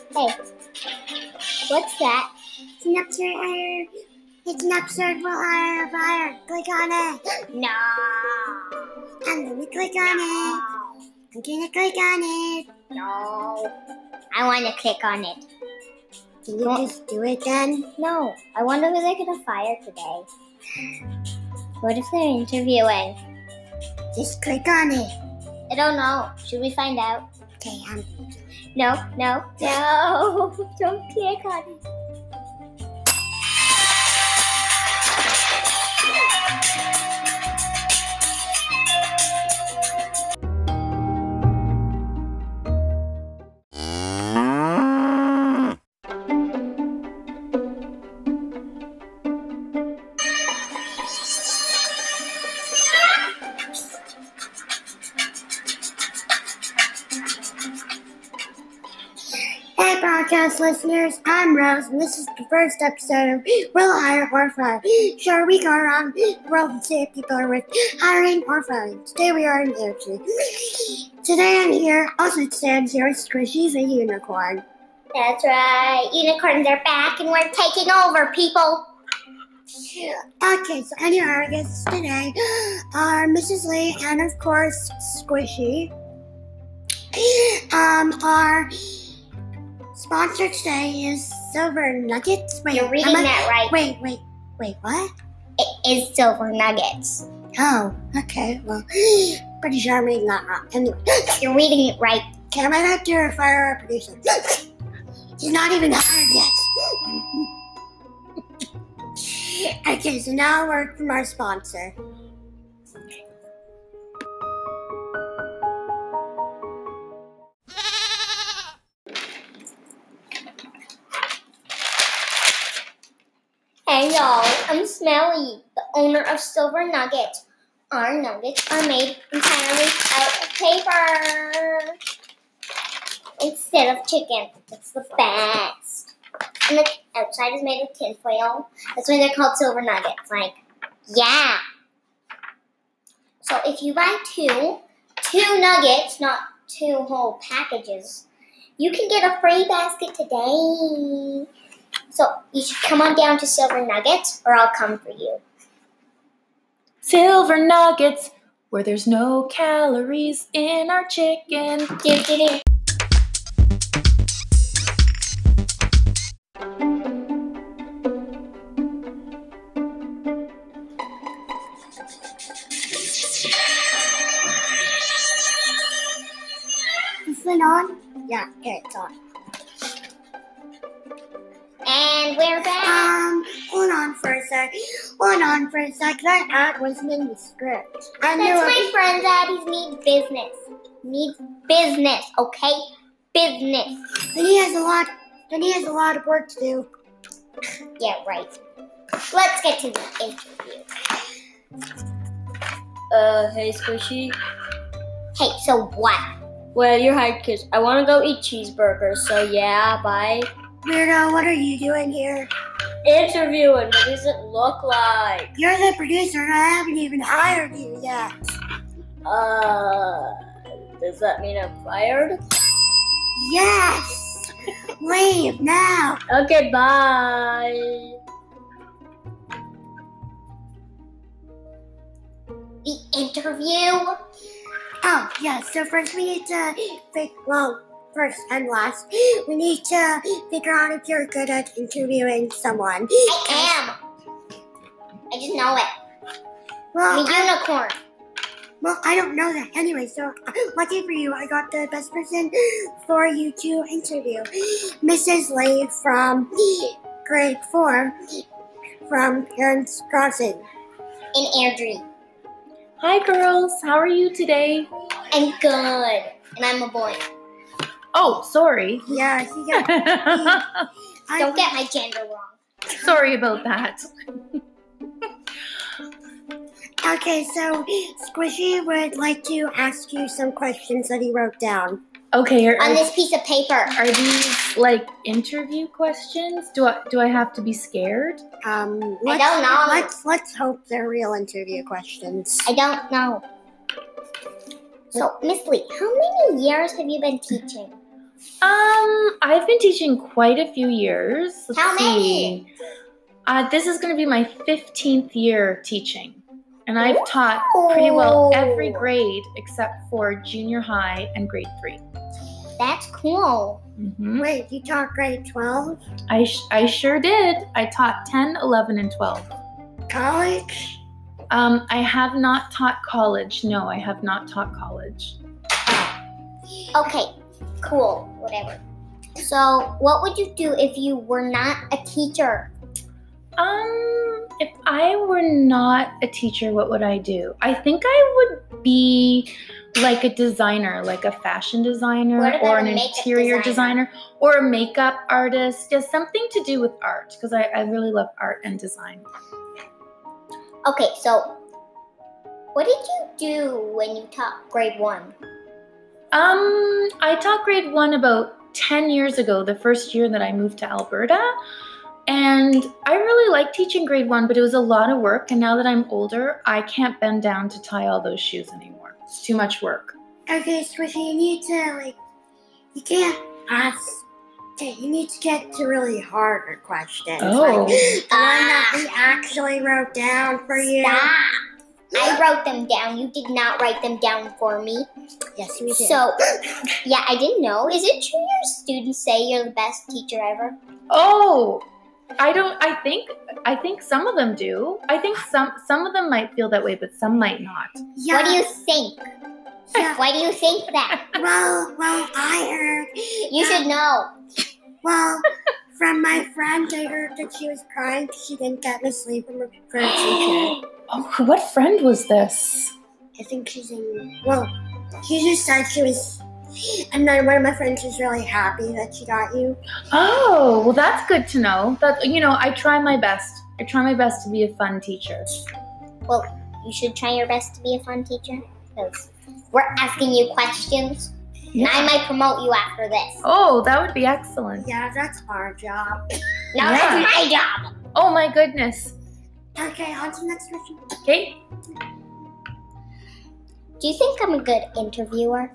Hey, what's that? It's an absurd error. It's an absurd fire. Click on it. No. I'm gonna click on it. I'm gonna click on it. No. I want to click on it. Can you just do it then? No. I wonder who they're gonna fire today. What if they're interviewing? Just click on it. I don't know. Should we find out? Okay, No. Don't click on it. Hey, podcast listeners, I'm Rose, and this is the first episode of Will I Hire or Fire? Sure, we go around the world and see if people are with hiring or firing. Today we are in Airdrie. Today I'm here with Squishy, the unicorn. That's right, unicorns are back and we're taking over, people. Okay, so any of our guests today are Mrs. Lee and, of course, Squishy. Our sponsor today is Silver Nuggets. Wait, you're reading that right. Wait, what? It is Silver Nuggets. Oh, okay, well, pretty sure I'm reading that wrong. Anyway, you're reading it right. Okay, I'm gonna have to fire our producer. He's not even hired yet. Okay, so now a word from our sponsor. Hey y'all, I'm Smelly, the owner of Silver Nuggets. Our nuggets are made entirely out of paper instead of chicken. It's the best. And the outside is made of tinfoil. That's why they're called Silver Nuggets. Like, yeah. So if you buy two nuggets, not 2 whole packages, you can get a free basket today. So you should come on down to Silver Nuggets, or I'll come for you. Silver Nuggets, where there's no calories in our chicken. Is it on? Yeah, okay, it's on. And we're back. Hold on for a sec. That ad wasn't in the script. That's my friend's ad. He needs business. Okay? Business. Then he has a lot of work to do. Yeah, right. Let's get to the interview. Hey, Squishy. Hey, so what? Well, you're hired because I want to go eat cheeseburgers, so yeah, bye. Weirdo, what are you doing here? Interviewing, what does it look like? You're the producer and I haven't even hired you yet. Does that mean I'm fired? Yes! Leave now! Okay, bye. The interview? Oh, yeah, so first we need to first and last, we need to figure out if you're good at interviewing someone. I am. I just know it. Well, I'm a unicorn. Well, I don't know that. Anyway, so lucky for you, I got the best person for you to interview. Mrs. Lee from grade 4 from Parents Crossing in Airdrie. Hi girls, how are you today? I'm good, and I'm a boy. Oh, sorry. Yeah, don't get my gender wrong. Sorry about that. Okay, so Squishy would like to ask you some questions that he wrote down. Okay. On this piece of paper. Are these like interview questions? Do I have to be scared? I don't know. Let's hope they're real interview questions. I don't know. So, Miss Lee, how many years have you been teaching? I've been teaching quite a few years. Let's How see. many? This is going to be my 15th year teaching. And I've taught pretty well every grade except for junior high and grade 3. That's cool. Mm-hmm. Wait, you taught grade 12? I sure did. I taught 10, 11, and 12. College? I have not taught college. No, I have not taught college. Okay, cool, whatever. So, what would you do if you were not a teacher? If I were not a teacher, what would I do? I think I would be like a designer, like a fashion designer What about or a an makeup interior designer? designer or a makeup artist. Just something to do with art because I really love art and design. Okay, so what did you do when you taught grade 1? I taught grade 1 about 10 years ago, the first year that I moved to Alberta. And I really liked teaching grade 1, but it was a lot of work. And now that I'm older, I can't bend down to tie all those shoes anymore. It's too much work. Okay, Squishy, you need to, you can't ask. You need to get to really harder questions. Oh. Like the one that we actually wrote down for you. Stop. I wrote them down. You did not write them down for me. Yes, we did. So, yeah, I didn't know. Is it true your students say you're the best teacher ever? Oh, I think some of them do. I think some of them might feel that way, but some might not. Yeah, What do you think? yeah. Why do you think that? Well, I heard. You should know. Well, from my friend, I heard that she was crying because she didn't get enough sleep from her teacher. Oh, what friend was this? I think she's in. Well, she just said she was. And then one of my friends was really happy that she got you. Oh, well, that's good to know. That I try my best. I try my best to be a fun teacher. Well, you should try your best to be a fun teacher because we're asking you questions. And I might promote you after this. Oh, that would be excellent. Yeah, that's our job. No, Yeah. that's my job. Oh my goodness. Okay, on to the next question. Okay. Do you think I'm a good interviewer?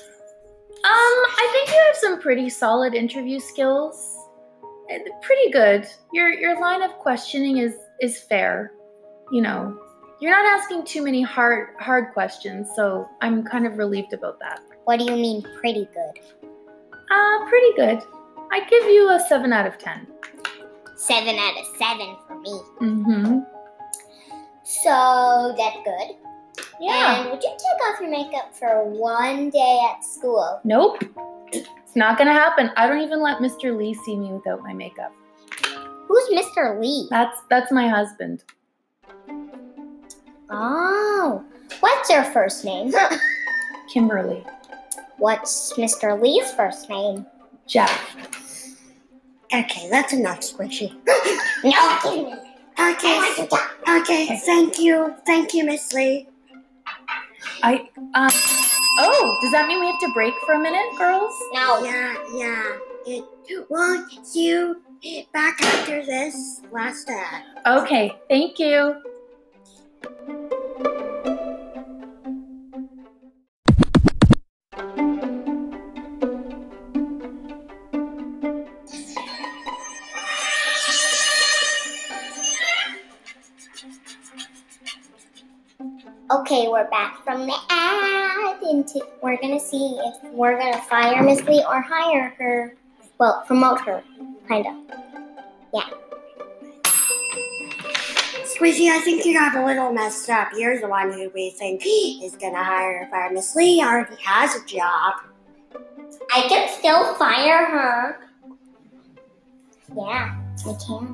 I think you have some pretty solid interview skills. Pretty good. Your line of questioning is fair. You're not asking too many hard questions, so I'm kind of relieved about that. What do you mean pretty good? Pretty good. I give you a 7 out of 10. 7 out of 7 for me. Mm-hmm. So that's good. Yeah. And would you take off your makeup for one day at school? Nope. It's not gonna happen. I don't even let Mr. Lee see me without my makeup. Who's Mr. Lee? That's my husband. Oh, what's your first name? Kimberly. What's Mr. Lee's first name? Jeff. Okay, that's enough, Squishy. No, give me. Okay, thank you, Miss Lee. Oh, does that mean we have to break for a minute, girls? No. Yeah. We'll see you back after this last ad. Okay, thank you. Okay, we're back from the ad. We're gonna see if we're gonna fire Miss Lee or hire her. Well, promote her, kinda. Yeah. Squishy, I think you got a little messed up. You're the one who we think is gonna hire or fire. Miss Lee already has a job. I can still fire her. Yeah, I can.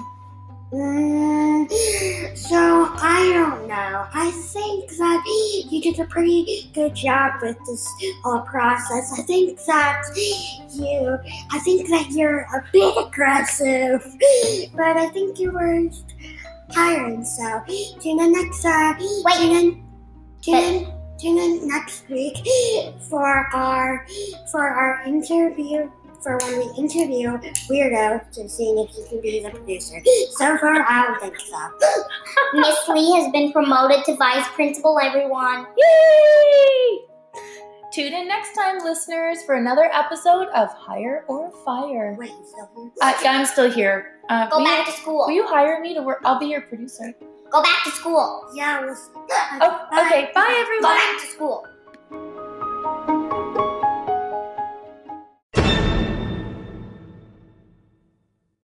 So I don't know. I think that you did a pretty good job with this whole process. I think that you're a bit aggressive, but I think you were hiring. So tune in next week for our interview. For when we interview Weirdo to see if he can be the producer. So far, I don't think so. Miss Lee has been promoted to vice principal, everyone. Yay! Tune in next time, listeners, for another episode of Hire or Fire. Wait, you still here? Yeah, I'm still here. Go back to school. Will you hire me to work? I'll be your producer. Go back to school. Yeah, we'll Oh, okay. Bye, everyone. Go back to school.